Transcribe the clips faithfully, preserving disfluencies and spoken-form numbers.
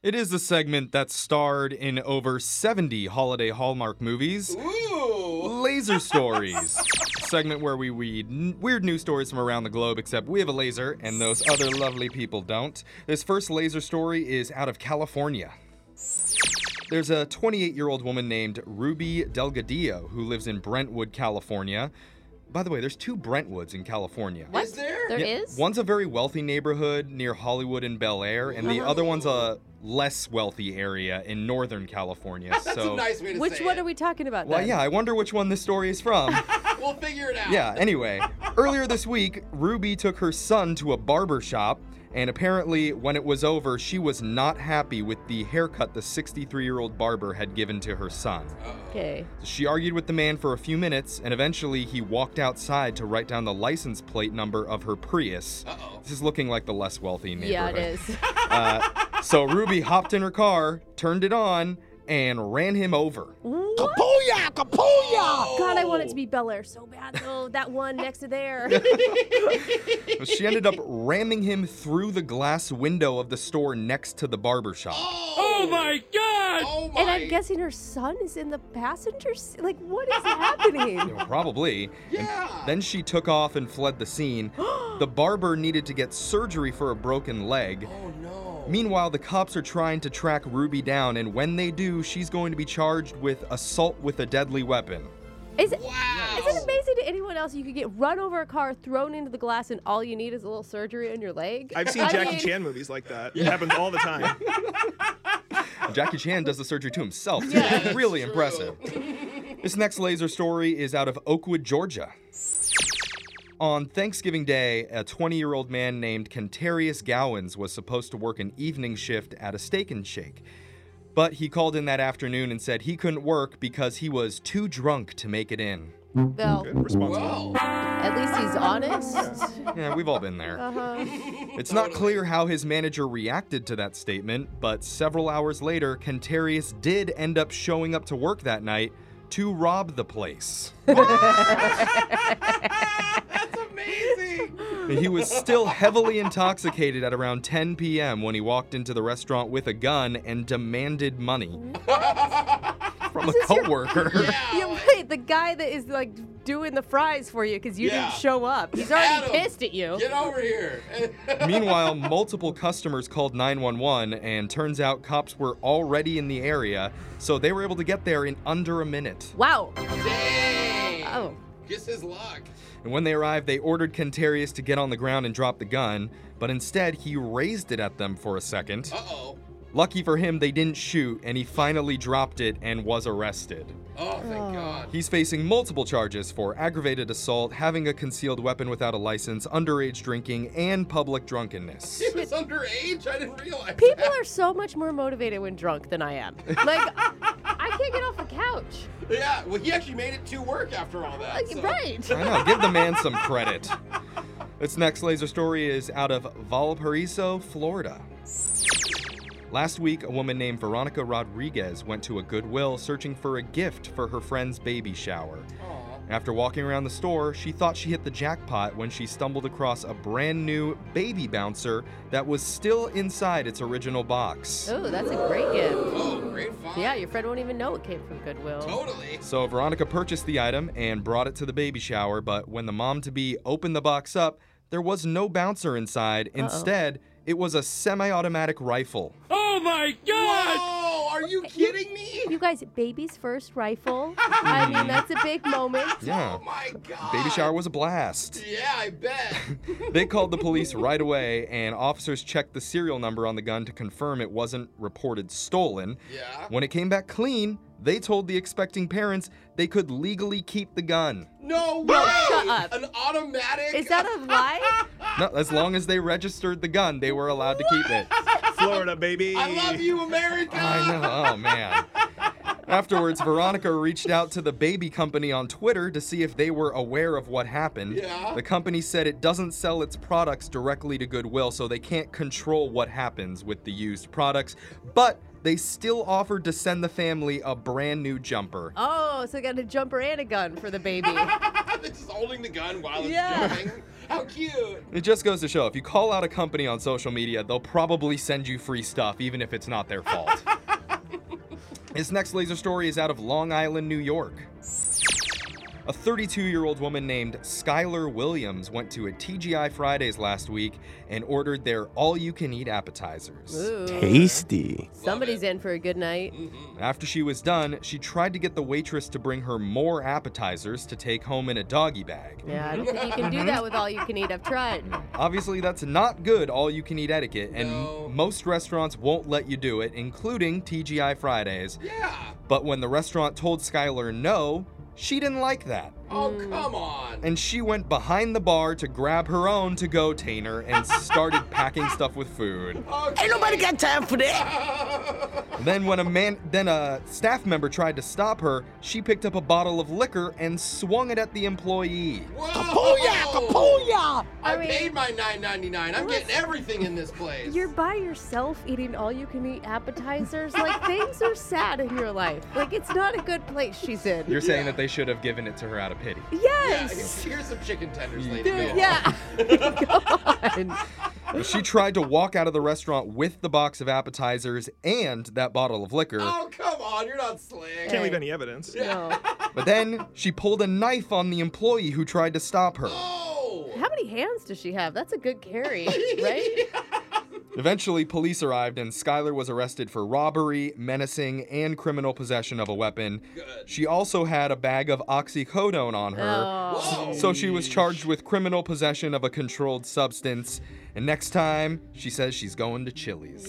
It is a segment that's starred in over seventy holiday Hallmark movies. Ooh! Laser Stories. Segment where we read n- weird news stories from around the globe, except we have a laser and those other lovely people don't. This first laser story is out of California. There's a twenty-eight-year-old woman named Ruby Delgadillo who lives in Brentwood, California. By the way, there's two Brentwoods in California. What? Is there? There Yeah, is? One's a very wealthy neighborhood near Hollywood and Bel Air, and the Uh-huh. other one's a less wealthy area in Northern California. That's so, a nice way to Which say one it. are we talking about well, then? yeah, I wonder which one this story is from. We'll figure it out. Yeah, anyway, earlier this week, Ruby took her son to a barber shop, and apparently, when it was over, she was not happy with the haircut the sixty-three-year-old barber had given to her son. Okay. She argued with the man for a few minutes, and eventually he walked outside to write down the license plate number of her Prius. Uh-oh. This is looking like the less wealthy neighborhood. Yeah, it is. Uh, so Ruby hopped in her car, turned it on, and ran him over. Kapooyah! Kapooyah! God, I want it to be Bel Air so bad, though. That one next to there. She ended up ramming him through the glass window of the store next to the barber shop. Oh my god! Oh my! And I'm guessing her son is in the passenger seat. Like, what is happening? Probably. Yeah. And then she took off and fled the scene. The barber needed to get surgery for a broken leg. Oh no. Meanwhile, the cops are trying to track Ruby down, and when they do, she's going to be charged with assault with a deadly weapon. Is it, Wow. is it amazing to anyone else you could get run over a car, thrown into the glass, and all you need is a little surgery on your leg? I've seen I Jackie mean, Chan movies like that. It happens all the time. Jackie Chan does the surgery to himself, too. Yeah, It's really true. impressive. This next laser story is out of Oakwood, Georgia. On Thanksgiving Day, a twenty-year-old man named Kentarius Gowans was supposed to work an evening shift at a Steak and Shake. But he called in that afternoon and said he couldn't work because he was too drunk to make it in. Well, Good, responsible. Well. at least he's honest. Yeah, we've all been there. Uh-huh. It's not clear how his manager reacted to that statement, but several hours later, Kentarius did end up showing up to work that night to rob the place. That's amazing. He was still heavily intoxicated at around ten p.m. when he walked into the restaurant with a gun and demanded money from a coworker. Yeah. You wait, the guy that is like doing the fries for you because you Yeah. didn't show up. He's already Adam, pissed at you. Get over here. Meanwhile, multiple customers called nine one one, and turns out cops were already in the area, so they were able to get there in under a minute. Wow. Dang. Oh. Just his luck. And when they arrived, they ordered Kentarius to get on the ground and drop the gun, but instead he raised it at them for a second. Uh-oh. Lucky for him, they didn't shoot, and he finally dropped it and was arrested. Oh, thank Oh. God. He's facing multiple charges for aggravated assault, having a concealed weapon without a license, underage drinking, and public drunkenness. He was underage? I didn't realize People that. are so much more motivated when drunk than I am. Like, I can't get off the couch. Yeah, well, he actually made it to work after all that. Like, so. right. I know, give the man some credit. This next laser story is out of Valparaiso, Florida. Last week, a woman named Veronica Rodriguez went to a Goodwill searching for a gift for her friend's baby shower. Aw. After walking around the store, she thought she hit the jackpot when she stumbled across a brand new baby bouncer that was still inside its original box. Oh, that's a great gift. Oh, great find. Yeah, your friend won't even know it came from Goodwill. Totally. So Veronica purchased the item and brought it to the baby shower, but when the mom-to-be opened the box up, there was no bouncer inside. Instead, it was a semi-automatic rifle. Oh my god! Whoa, are you kidding me? You guys, baby's first rifle. I mean, that's a big moment. Yeah. Oh my God. Baby shower was a blast. Yeah, I bet. They called the police right away, and officers checked the serial number on the gun to confirm it wasn't reported stolen. Yeah. When it came back clean, they told the expecting parents they could legally keep the gun. No way. shut up. An automatic. Is that a lie? No, as long as they registered the gun, they were allowed to keep it. Florida, baby. I love you, America. I know, oh man. Afterwards, Veronica reached out to the baby company on Twitter to see if they were aware of what happened. Yeah. The company said it doesn't sell its products directly to Goodwill, so they can't control what happens with the used products, but they still offered to send the family a brand new jumper. Oh, so I got a jumper and a gun for the baby. It's just holding the gun while it's Yeah. jumping. How cute. It just goes to show, if you call out a company on social media, they'll probably send you free stuff, even if it's not their fault. This next laser story is out of Long Island, New York. A thirty-two-year-old woman named Skylar Williams went to a T G I Fridays last week and ordered their all-you-can-eat appetizers. Ooh. Tasty. Somebody's in for a good night. After she was done, she tried to get the waitress to bring her more appetizers to take home in a doggy bag. Yeah, I don't think you can do that with all you can eat. I've tried. Obviously, that's not good all-you-can-eat etiquette, and No. m- most restaurants won't let you do it, including T G I Fridays. Yeah. But when the restaurant told Skylar no, she didn't like that. Oh, come on. And she went behind the bar to grab her own to-go tainer and started packing stuff with food. Okay. Ain't nobody got time for that. Then when a man, then a staff member tried to stop her, she picked up a bottle of liquor and swung it at the employee. Whoa. Kapooyah, kapooyah. I I mean- paid my nine ninety-nine. I'm getting everything in this place. You're by yourself eating all you can eat appetizers. Like, things are sad in your life. Like, it's not a good place she's in. You're saying Yeah. that they should have given it to her out of pity. Yeah, Yes. here's some chicken tenders, lady. Dude, Go. yeah. Go on. She tried to walk out of the restaurant with the box of appetizers and that bottle of liquor, Oh, come on. You're not slick. Can't leave any evidence. No. but then she pulled a knife on the employee who tried to stop her. Oh. How many hands does she have? That's a good carry, right? Eventually, police arrived and Skylar was arrested for robbery, menacing, and criminal possession of a weapon. Good. She also had a bag of oxycodone on her. Oh. Whoa. So she was charged with criminal possession of a controlled substance. And next time, she says she's going to Chili's.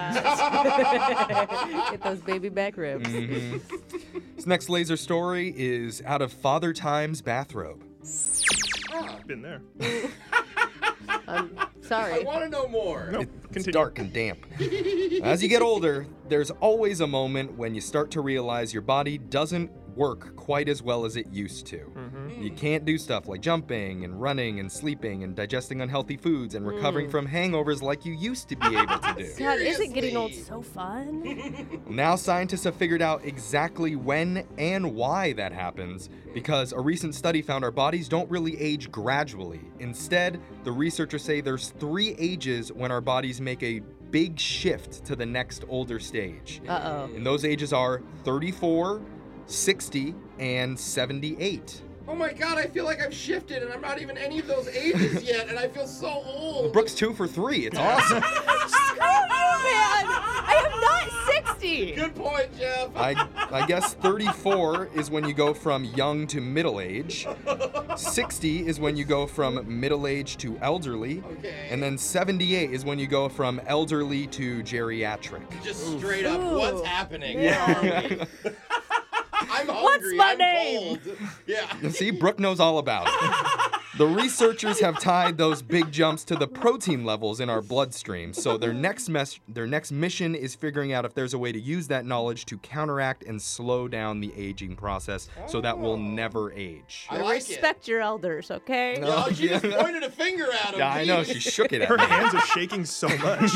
Yeah. Get those baby back ribs. Mhm. This next laser story is out of Father Time's bathrobe. Been there. I'm I sorry. want to know more. No, It's continue. dark and damp. As you get older, there's always a moment when you start to realize your body doesn't work quite as well as it used to. Mm-hmm. You can't do stuff like jumping and running and sleeping and digesting unhealthy foods and recovering from hangovers like you used to be able to do. God, isn't getting old Seriously. so fun? Now scientists have figured out exactly when and why that happens because a recent study found our bodies don't really age gradually. Instead, the researchers say there's three ages when our bodies make a big shift to the next older stage. Uh-oh. And those ages are thirty-four, sixty, and seveneight. Oh my god, I feel like I've shifted and I'm not even any of those ages yet, and I feel so old. Brooke's two for three. It's awesome. Screw you, man! I am not sixty! Good point, Jeff. I, I guess thirty-four is when you go from young to middle age. sixty is when you go from middle age to elderly. Okay. And then seventy-eight is when you go from elderly to geriatric. Just straight up, Ooh. what's happening? Yeah. Where are we? I'm hungry. What's my I'm name? cold. Yeah. See, Brooke knows all about it. The researchers have tied those big jumps to the protein levels in our bloodstream. So their next mes- their next mission is figuring out if there's a way to use that knowledge to counteract and slow down the aging process so that we'll never age. I like it. Respect your elders, okay? No. Oh, she just Yeah. pointed a finger at him. Yeah, I know. Jeez. She shook it at Her me. hands are shaking so much.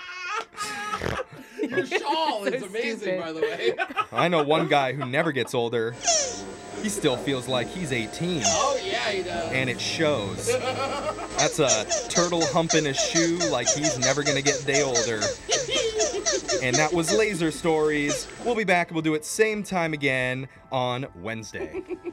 Your shawl is So amazing, stupid. by the way. I know one guy who never gets older. He still feels like he's eighteen. Oh, yeah, he does. And it shows. That's a turtle humping his shoe like he's never gonna get a day older. And that was Laser Stories. We'll be back. We'll do it same time again on Wednesday.